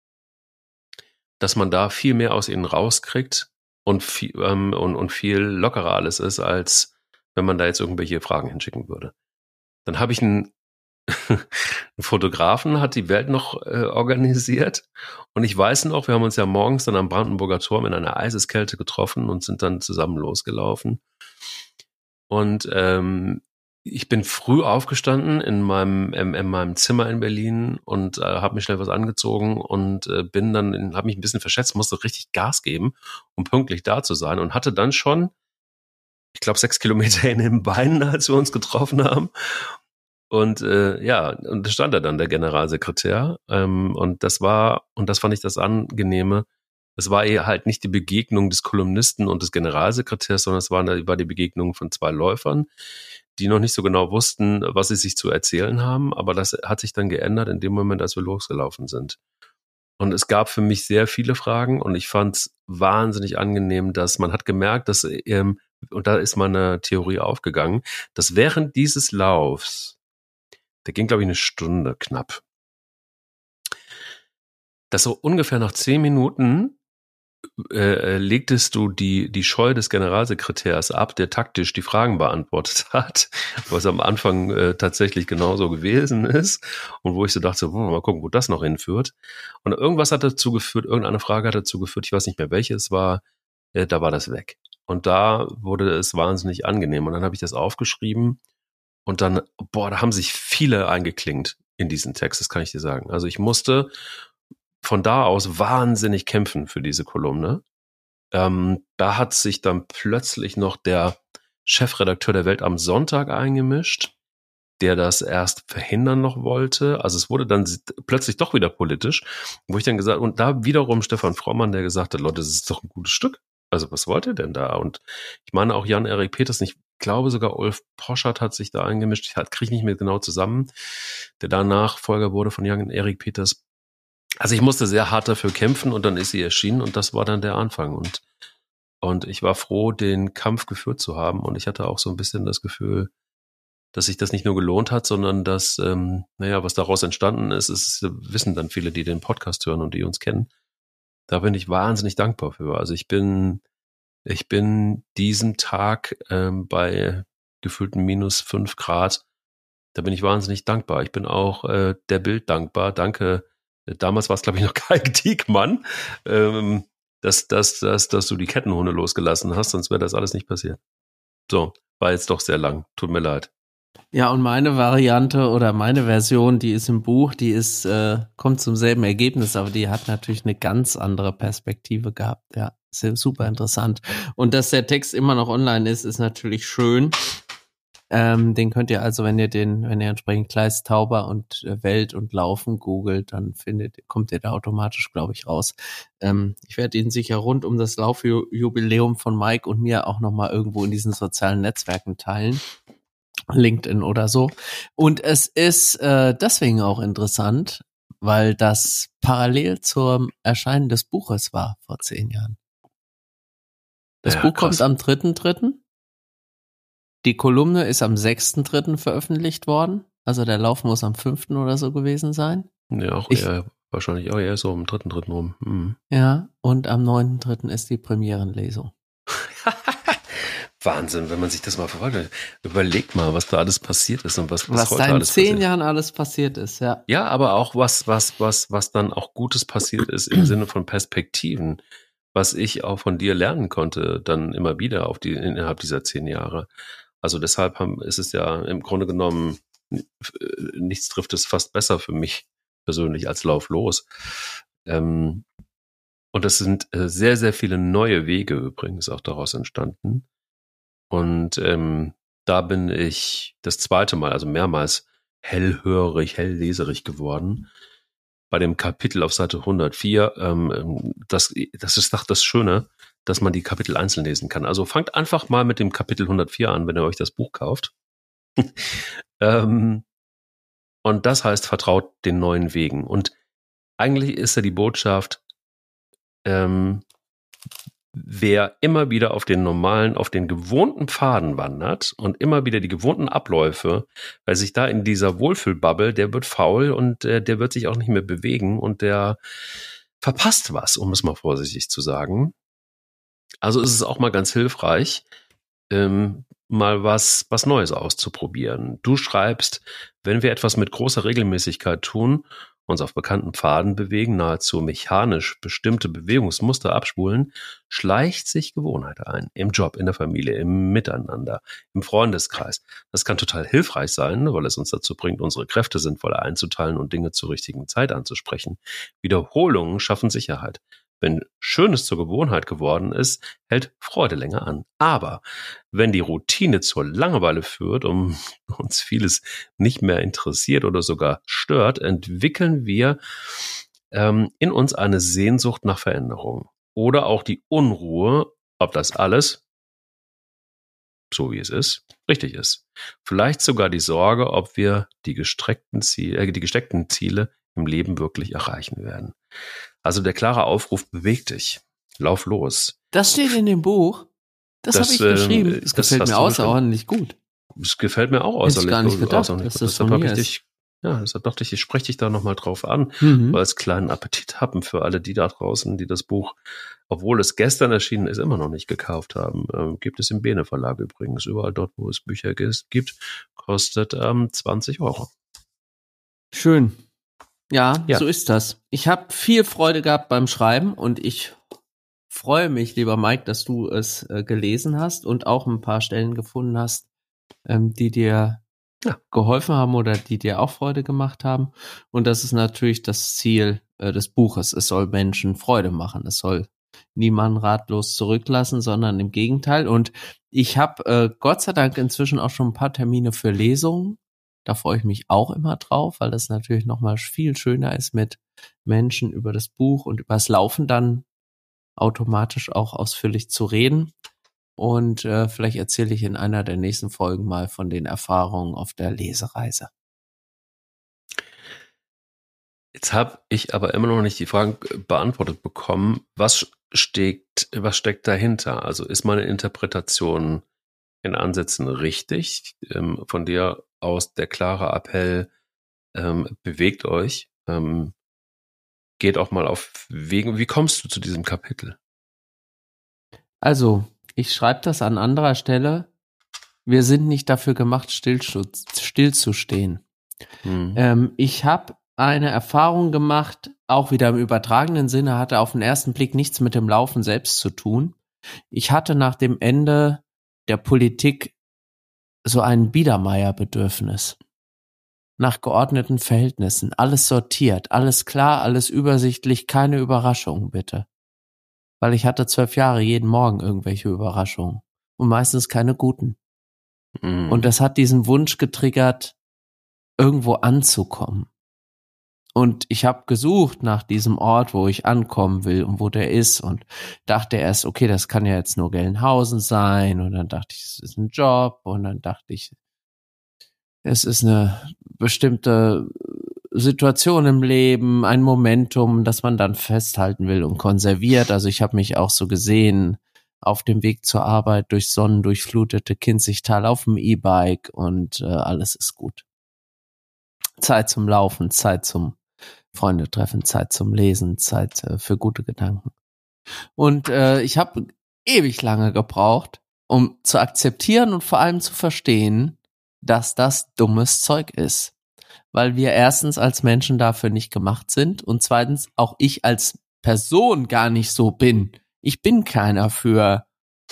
dass man da viel mehr aus ihnen rauskriegt und viel, ähm, und, und viel lockerer alles ist, als wenn man da jetzt irgendwelche Fragen hinschicken würde. Dann habe ich einen, einen Fotografen, hat die Welt noch äh, organisiert. Und ich weiß noch, wir haben uns ja morgens dann am Brandenburger Tor in einer Eiseskälte getroffen und sind dann zusammen losgelaufen. Und ähm, ich bin früh aufgestanden in meinem in, in meinem Zimmer in Berlin und äh, habe mir schnell was angezogen und äh, bin dann, habe mich ein bisschen verschätzt, musste richtig Gas geben, um pünktlich da zu sein und hatte dann schon, ich glaube, sechs Kilometer in den Beinen, als wir uns getroffen haben. Und äh, ja, und da stand da dann der Generalsekretär ähm, und das war, und das fand ich das Angenehme, es war eher halt nicht die Begegnung des Kolumnisten und des Generalsekretärs, sondern es war, war die Begegnung von zwei Läufern, die noch nicht so genau wussten, was sie sich zu erzählen haben, aber das hat sich dann geändert in dem Moment, als wir losgelaufen sind. Und es gab für mich sehr viele Fragen und ich fand es wahnsinnig angenehm, dass man hat gemerkt, dass, ähm, und da ist meine Theorie aufgegangen, dass während dieses Laufs, der ging, glaube ich, eine Stunde knapp, dass so ungefähr nach zehn Minuten äh, legtest du die die Scheu des Generalsekretärs ab, der taktisch die Fragen beantwortet hat, was am Anfang äh, tatsächlich genauso gewesen ist und wo ich so dachte, hm, mal gucken, wo das noch hinführt. Und irgendwas hat dazu geführt, irgendeine Frage hat dazu geführt, ich weiß nicht mehr welche es war, äh, da war das weg. Und da wurde es wahnsinnig angenehm. Und dann habe ich das aufgeschrieben und dann, boah, da haben sich viele eingeklingt in diesen Text, das kann ich dir sagen. Also ich musste von da aus wahnsinnig kämpfen für diese Kolumne. Ähm, da hat sich dann plötzlich noch der Chefredakteur der Welt am Sonntag eingemischt, der das erst verhindern noch wollte. Also es wurde dann plötzlich doch wieder politisch, wo ich dann gesagt, und da wiederum Stefan Frommann, der gesagt hat, Leute, das ist doch ein gutes Stück. Also was wollt ihr denn da? Und ich meine auch Jan-Erik Peters, ich glaube sogar Ulf Poschardt hat sich da eingemischt. Ich kriege nicht mehr genau zusammen, der da Nachfolger wurde von Jan-Erik Peters. Also ich musste sehr hart dafür kämpfen und dann ist sie erschienen und das war dann der Anfang. Und Und ich war froh, den Kampf geführt zu haben. Und ich hatte auch so ein bisschen das Gefühl, dass sich das nicht nur gelohnt hat, sondern dass, ähm, naja, was daraus entstanden ist, ist, wissen dann viele, die den Podcast hören und die uns kennen. Da bin ich wahnsinnig dankbar für. Also ich bin, ich bin diesen Tag ähm, bei gefühlten minus fünf Grad, da bin ich wahnsinnig dankbar. Ich bin auch äh, der Bild dankbar. Danke. Damals war es, glaube ich, noch Kai Diekmann, ähm, dass, dass, dass, dass du die Kettenhunde losgelassen hast, sonst wäre das alles nicht passiert. So, war jetzt doch sehr lang. Tut mir leid. Ja, und meine Variante oder meine Version, die ist im Buch, die ist, äh, kommt zum selben Ergebnis, aber die hat natürlich eine ganz andere Perspektive gehabt. Ja, sehr, super interessant. Und dass der Text immer noch online ist, ist natürlich schön. Ähm, den könnt ihr also, wenn ihr den, wenn ihr entsprechend Kleist Tauber und äh, Welt und Laufen googelt, dann findet, kommt ihr da automatisch, glaube ich, raus. Ähm, ich werde ihn sicher rund um das Laufjubiläum von Mike und mir auch nochmal irgendwo in diesen sozialen Netzwerken teilen. LinkedIn oder so. Und es ist äh, deswegen auch interessant, weil das parallel zum Erscheinen des Buches war vor zehn Jahren. Das Ja, Buch krass. kommt am dritten dritten Die Kolumne ist am sechsten dritten veröffentlicht worden. Also der Lauf muss am fünften oder so gewesen sein. Ja, auch Ich- eher, wahrscheinlich auch eher so am dritten, dritten rum. Mhm. Ja, und am neunten dritten ist die Premierenlesung. Wahnsinn, wenn man sich das mal verfolgt. Überleg mal, was da alles passiert ist und was, was, Was heute da in alles zehn passiert. Jahren alles passiert ist, ja. Ja, aber auch was, was, was, was dann auch Gutes passiert ist im Sinne von Perspektiven, was ich auch von dir lernen konnte, dann immer wieder auf die, innerhalb dieser zehn Jahre. Also deshalb haben, ist es ja im Grunde genommen, äh, nichts trifft es fast besser für mich persönlich als Lauf los. Ähm, und es sind äh, sehr, sehr viele neue Wege übrigens auch daraus entstanden. Und ähm, da bin ich das zweite Mal, also mehrmals hellhörig, hellleserig geworden. Bei dem Kapitel auf Seite hundertvier, ähm, das, das ist doch das Schöne, dass man die Kapitel einzeln lesen kann. Also fangt einfach mal mit dem Kapitel hundertvier an, wenn ihr euch das Buch kauft. ähm, und das heißt, vertraut den neuen Wegen. Und eigentlich ist ja die Botschaft, ähm, wer immer wieder auf den normalen, auf den gewohnten Pfaden wandert und immer wieder die gewohnten Abläufe, weil sich da in dieser Wohlfühlbubble, der wird faul und äh, der wird sich auch nicht mehr bewegen und der verpasst was, um es mal vorsichtig zu sagen. Also ist es auch mal ganz hilfreich, ähm, mal was, was Neues auszuprobieren. Du schreibst, wenn wir etwas mit großer Regelmäßigkeit tun, uns auf bekannten Pfaden bewegen, nahezu mechanisch bestimmte Bewegungsmuster abspulen, schleicht sich Gewohnheit ein. Im Job, in der Familie, im Miteinander, im Freundeskreis. Das kann total hilfreich sein, weil es uns dazu bringt, unsere Kräfte sinnvoller einzuteilen und Dinge zur richtigen Zeit anzusprechen. Wiederholungen schaffen Sicherheit. Wenn Schönes zur Gewohnheit geworden ist, hält Freude länger an. Aber wenn die Routine zur Langeweile führt und uns vieles nicht mehr interessiert oder sogar stört, entwickeln wir ähm, in uns eine Sehnsucht nach Veränderung. Oder auch die Unruhe, ob das alles, so wie es ist, richtig ist. Vielleicht sogar die Sorge, ob wir die gestreckten Ziele, äh, die gesteckten Ziele im Leben wirklich erreichen werden. Also der klare Aufruf, beweg dich, lauf los. Das steht in dem Buch. Das, Das, habe ich ähm, geschrieben. Das, das gefällt hast mir du außerordentlich gut. Es gefällt mir auch Hätte ich außerlich. gar nicht gedacht, außerlich. dass das Deshalb von habe mir ich ist. dich, ja, deshalb dachte ich, ich spreche dich da nochmal drauf an, Mhm. weil es kleinen Appetit haben für alle die da draußen, die das Buch, obwohl es gestern erschienen ist, immer noch nicht gekauft haben. Ähm, gibt es im Bene Verlag übrigens. Überall dort, wo es Bücher gibt, kostet ähm, zwanzig Euro. Schön. Ja, Ja. so ist das. Ich habe viel Freude gehabt beim Schreiben und ich freue mich, lieber Mike, dass du es äh, gelesen hast und auch ein paar Stellen gefunden hast, ähm, die dir Ja. geholfen haben oder die dir auch Freude gemacht haben. Und das ist natürlich das Ziel äh, des Buches. Es soll Menschen Freude machen. Es soll niemanden ratlos zurücklassen, sondern im Gegenteil. Und ich habe äh, Gott sei Dank inzwischen auch schon ein paar Termine für Lesungen. Da freue ich mich auch immer drauf, weil das natürlich nochmal viel schöner ist, mit Menschen über das Buch und über das Laufen dann automatisch auch ausführlich zu reden. Und äh, vielleicht erzähle ich in einer der nächsten Folgen mal von den Erfahrungen auf der Lesereise. Jetzt habe ich aber immer noch nicht die Frage beantwortet bekommen, was steckt, was steckt dahinter? Also ist meine Interpretation in Ansätzen richtig? Ähm, von dir aus der klare Appell, ähm, bewegt euch, ähm, geht auch mal auf Wegen. Wie kommst du zu diesem Kapitel? Also, ich schreibe das an anderer Stelle. Wir sind nicht dafür gemacht, stillzustehen. Hm. Ähm, ich habe eine Erfahrung gemacht, auch wieder im übertragenen Sinne, hatte auf den ersten Blick nichts mit dem Laufen selbst zu tun. Ich hatte nach dem Ende der Politik so ein Biedermeier-Bedürfnis. Nach geordneten Verhältnissen, alles sortiert, alles klar, alles übersichtlich, keine Überraschungen bitte. Weil ich hatte zwölf Jahre jeden Morgen irgendwelche Überraschungen und meistens keine guten. Mhm. Und das hat diesen Wunsch getriggert, irgendwo anzukommen. Und ich habe gesucht nach diesem Ort, wo ich ankommen will und wo der ist und dachte erst, okay, das kann ja jetzt nur Gelnhausen sein. Und dann dachte ich, es ist ein Job. Und dann dachte ich, es ist eine bestimmte Situation im Leben, ein Momentum, das man dann festhalten will und konserviert. Also ich habe mich auch so gesehen auf dem Weg zur Arbeit durch sonnendurchflutete Kinzigtal auf dem E-Bike und äh, alles ist gut. Zeit zum Laufen, Zeit zum Freunde treffen, Zeit zum Lesen, Zeit äh, für gute Gedanken. Und äh, ich habe ewig lange gebraucht, um zu akzeptieren und vor allem zu verstehen, dass das dummes Zeug ist. Weil wir erstens als Menschen dafür nicht gemacht sind und zweitens auch ich als Person gar nicht so bin. Ich bin keiner für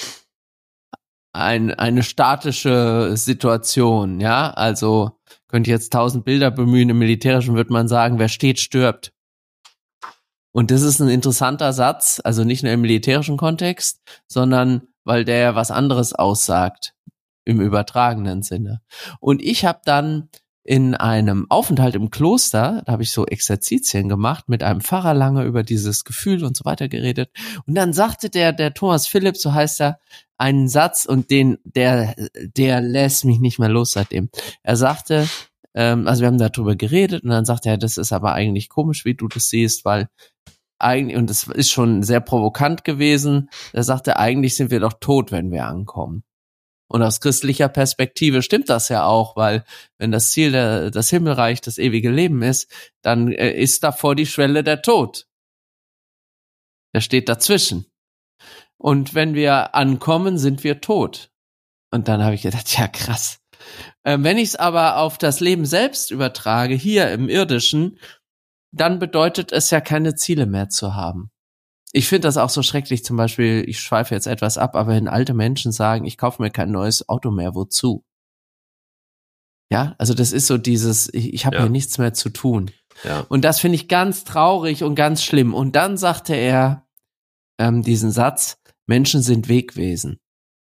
ein, eine statische Situation, ja, also könnte ich jetzt tausend Bilder bemühen, im Militärischen würde man sagen, wer steht, stirbt. Und das ist ein interessanter Satz, also nicht nur im militärischen Kontext, sondern weil der was anderes aussagt, im übertragenen Sinne. Und ich habe dann in einem Aufenthalt im Kloster, da habe ich so Exerzitien gemacht, mit einem Pfarrer lange über dieses Gefühl und so weiter geredet. Und dann sagte der, der Thomas Philipp, so heißt er, einen Satz und den, der, der lässt mich nicht mehr los seitdem. Er sagte, ähm, also wir haben darüber geredet und dann sagte er, das ist aber eigentlich komisch, wie du das siehst, weil eigentlich, und das ist schon sehr provokant gewesen, er sagte, eigentlich sind wir doch tot, wenn wir ankommen. Und aus christlicher Perspektive stimmt das ja auch, weil wenn das Ziel der, das Himmelreich das ewige Leben ist, dann äh, ist davor die Schwelle der Tod. Der steht dazwischen. Und wenn wir ankommen, sind wir tot. Und dann habe ich gedacht, ja krass. Ähm, wenn ich es aber auf das Leben selbst übertrage, hier im Irdischen, dann bedeutet es ja keine Ziele mehr zu haben. Ich finde das auch so schrecklich, zum Beispiel, ich schweife jetzt etwas ab, aber wenn alte Menschen sagen, ich kaufe mir kein neues Auto mehr, wozu? Ja, also das ist so dieses, ich, ich habe ja. hier nichts mehr zu tun. Ja. Und das finde ich ganz traurig und ganz schlimm. Und dann sagte er ähm, diesen Satz, Menschen sind Wegwesen.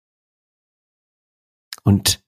Und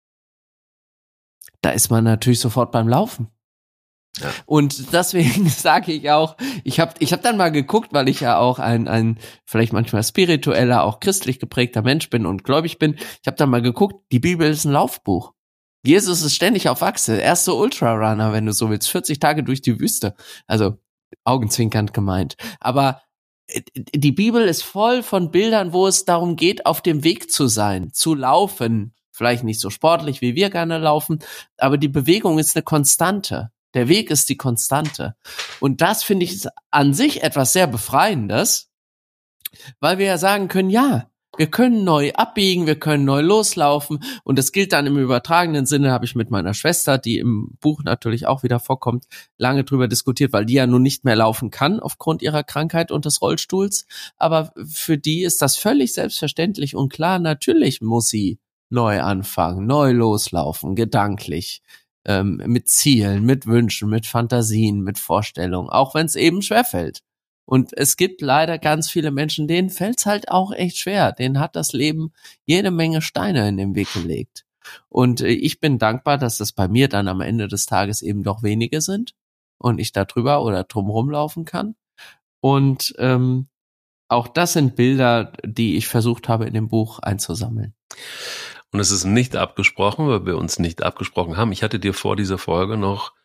da ist man natürlich sofort beim Laufen. Ja. Und deswegen sage ich auch, ich habe ich hab dann mal geguckt, weil ich ja auch ein, ein vielleicht manchmal spiritueller, auch christlich geprägter Mensch bin und gläubig bin. Ich habe dann mal geguckt, die Bibel ist ein Laufbuch. Jesus ist ständig auf Achse. Er ist so Ultrarunner, wenn du so willst. vierzig Tage durch die Wüste. Also augenzwinkernd gemeint. Aber die Bibel ist voll von Bildern, wo es darum geht, auf dem Weg zu sein, zu laufen. Vielleicht nicht so sportlich, wie wir gerne laufen, aber die Bewegung ist eine Konstante. Der Weg ist die Konstante. Und das finde ich an sich etwas sehr Befreiendes, weil wir ja sagen können, ja, wir können neu abbiegen, wir können neu loslaufen. Und das gilt dann im übertragenen Sinne, habe ich mit meiner Schwester, die im Buch natürlich auch wieder vorkommt, lange drüber diskutiert, weil die ja nun nicht mehr laufen kann aufgrund ihrer Krankheit und des Rollstuhls. Aber für die ist das völlig selbstverständlich und klar, natürlich muss sie neu anfangen, neu loslaufen, gedanklich. Ähm, mit Zielen, mit Wünschen, mit Fantasien, mit Vorstellungen, auch wenn es eben schwerfällt. Und es gibt leider ganz viele Menschen, denen fällt es halt auch echt schwer. Denen hat das Leben jede Menge Steine in den Weg gelegt. Und äh, ich bin dankbar, dass das bei mir dann am Ende des Tages eben doch wenige sind und ich da drüber oder drumherum laufen kann. Und ähm, auch das sind Bilder, die ich versucht habe, in dem Buch einzusammeln. Und es ist nicht abgesprochen, weil wir uns nicht abgesprochen haben. Ich hatte dir vor dieser Folge noch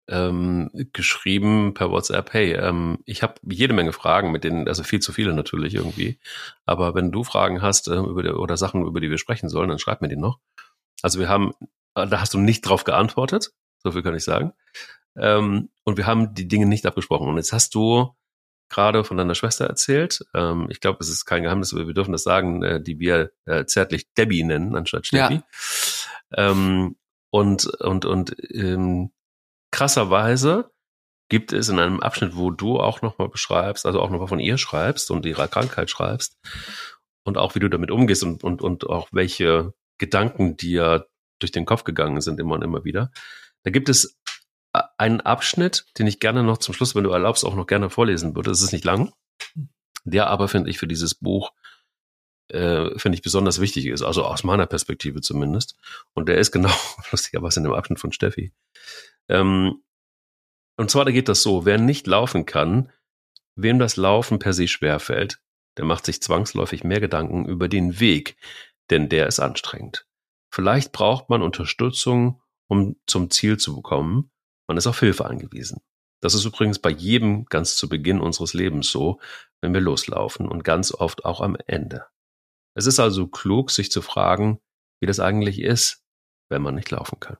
ähm, geschrieben per WhatsApp, hey, ähm, ich habe jede Menge Fragen, mit denen, also viel zu viele natürlich irgendwie, aber wenn du Fragen hast äh, über die, oder Sachen, über die wir sprechen sollen, dann schreib mir die noch. Also wir haben, da hast du nicht drauf geantwortet, so viel kann ich sagen, ähm, und wir haben die Dinge nicht abgesprochen. Und jetzt hast du gerade von deiner Schwester erzählt, ähm, ich glaube, es ist kein Geheimnis, aber wir dürfen das sagen, äh, die wir äh, zärtlich Debbie nennen, anstatt Steffi. Ja. Ähm, und, und, und, ähm, krasserweise gibt es in einem Abschnitt, wo du auch nochmal beschreibst, also auch nochmal von ihr schreibst und ihrer Krankheit schreibst und auch wie du damit umgehst und, und, und auch welche Gedanken dir durch den Kopf gegangen sind immer und immer wieder. Da gibt es einen Abschnitt, den ich gerne noch zum Schluss, wenn du erlaubst, auch noch gerne vorlesen würde. Es ist nicht lang, der aber, finde ich, für dieses Buch, äh, finde ich, besonders wichtig ist, also aus meiner Perspektive zumindest. Und der ist genau, lustigerweise in dem Abschnitt von Steffi. Ähm, und zwar, da geht das so, wer nicht laufen kann, wem das Laufen per se schwerfällt, der macht sich zwangsläufig mehr Gedanken über den Weg, denn der ist anstrengend. Vielleicht braucht man Unterstützung, um zum Ziel zu kommen. Man ist auf Hilfe angewiesen. Das ist übrigens bei jedem ganz zu Beginn unseres Lebens so, wenn wir loslaufen und ganz oft auch am Ende. Es ist also klug, sich zu fragen, wie das eigentlich ist, wenn man nicht laufen kann.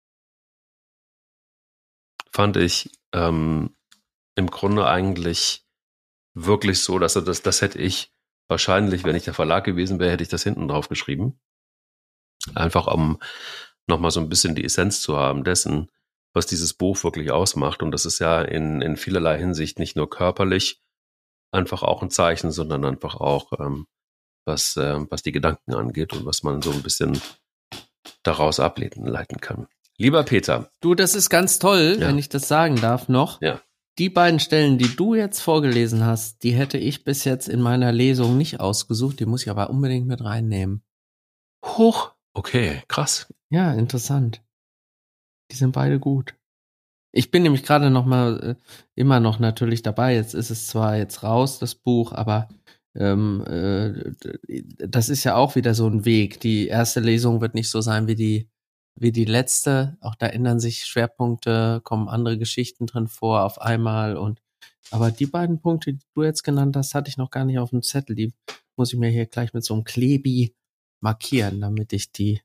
Fand ich ähm, im Grunde eigentlich wirklich so, dass das, das hätte ich wahrscheinlich, wenn ich der Verlag gewesen wäre, hätte ich das hinten drauf geschrieben. Einfach um nochmal so ein bisschen die Essenz zu haben dessen, was dieses Buch wirklich ausmacht. Und das ist ja in, in vielerlei Hinsicht nicht nur körperlich einfach auch ein Zeichen, sondern einfach auch, ähm, was, äh, was die Gedanken angeht und was man so ein bisschen daraus ableiten kann. Lieber Peter. Du, das ist ganz toll, ja. Wenn ich das sagen darf noch. Ja. Die beiden Stellen, die du jetzt vorgelesen hast, die hätte ich bis jetzt in meiner Lesung nicht ausgesucht. Die muss ich aber unbedingt mit reinnehmen. Huch. Okay, krass. Ja, interessant. Die sind beide gut. Ich bin nämlich gerade noch mal äh, immer noch natürlich dabei. Jetzt ist es zwar jetzt raus, das Buch, aber ähm, äh, das ist ja auch wieder so ein Weg. Die erste Lesung wird nicht so sein wie die wie die letzte. Auch da ändern sich Schwerpunkte, kommen andere Geschichten drin vor auf einmal. Und aber die beiden Punkte, die du jetzt genannt hast, hatte ich noch gar nicht auf dem Zettel. Die muss ich mir hier gleich mit so einem Klebi markieren, damit ich die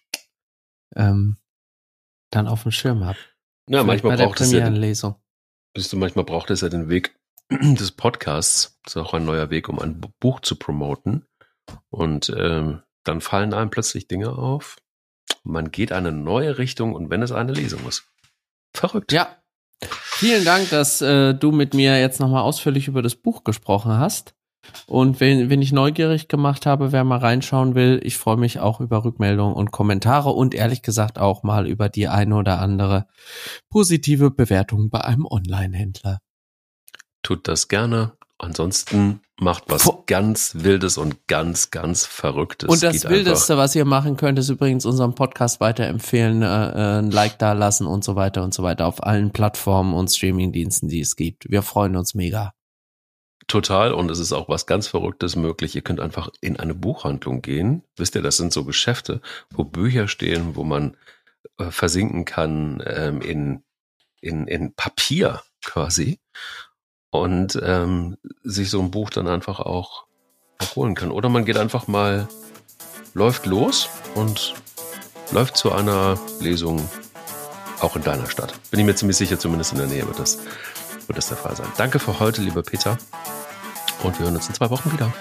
ähm, dann auf dem Schirm habe. Ja, manchmal braucht es ja, Lesung. Bist du, manchmal braucht es ja den Weg des Podcasts. Das ist auch ein neuer Weg, um ein Buch zu promoten. Und ähm, dann fallen einem plötzlich Dinge auf. Man geht eine neue Richtung und wenn es eine Lesung ist. Verrückt. Ja. Vielen Dank, dass äh, du mit mir jetzt nochmal ausführlich über das Buch gesprochen hast. Und wenn, wenn ich neugierig gemacht habe, wer mal reinschauen will, ich freue mich auch über Rückmeldungen und Kommentare und ehrlich gesagt auch mal über die eine oder andere positive Bewertung bei einem Online-Händler. Tut das gerne. Ansonsten macht was Vor- ganz Wildes und ganz, ganz Verrücktes. Und das Geht Wildeste, einfach. Was ihr machen könnt, ist übrigens unseren Podcast weiterempfehlen, äh, ein Like da lassen und so weiter und so weiter auf allen Plattformen und Streamingdiensten, die es gibt. Wir freuen uns mega. Total, und es ist auch was ganz Verrücktes möglich. Ihr könnt einfach in eine Buchhandlung gehen. Wisst ihr, das sind so Geschäfte, wo Bücher stehen, wo man äh, versinken kann ähm, in, in, in Papier quasi und ähm, sich so ein Buch dann einfach auch, auch holen kann. Oder man geht einfach mal, läuft los und läuft zu einer Lesung auch in deiner Stadt. Bin ich mir ziemlich sicher, zumindest in der Nähe wird das, wird das der Fall sein. Danke für heute, lieber Peter. Und wir hören uns in zwei Wochen wieder.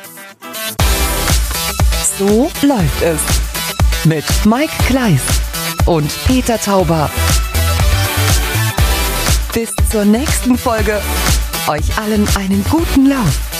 So läuft es. Mit Mike Kleiss und Peter Tauber. Bis zur nächsten Folge. Euch allen einen guten Lauf.